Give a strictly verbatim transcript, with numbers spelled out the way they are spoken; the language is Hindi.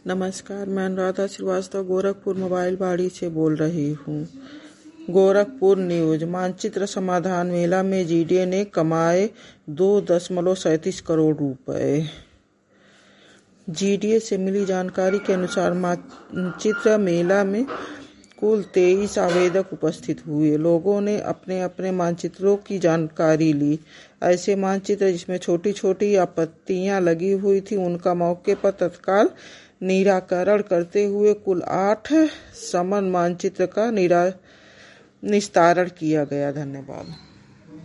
नमस्कार, मैं अनुराधा श्रीवास्तव गोरखपुर मोबाइल बाड़ी से बोल रही हूँ। गोरखपुर न्यूज। मानचित्र समाधान मेला में जीडीए ने कमाए दो दशमलव सैंतीस करोड़ रुपए। जीडीए से मिली जानकारी के अनुसार मानचित्र मेला में कुल तेईस आवेदक उपस्थित हुए। लोगों ने अपने अपने मानचित्रों की जानकारी ली। ऐसे मानचित्र जिसमें छोटी छोटी आपत्तियां लगी हुई थी, उनका मौके पर तत्काल निराकरण करते हुए कुल आठ समन मानचित्र का निरा निस्तारण किया गया। धन्यवाद।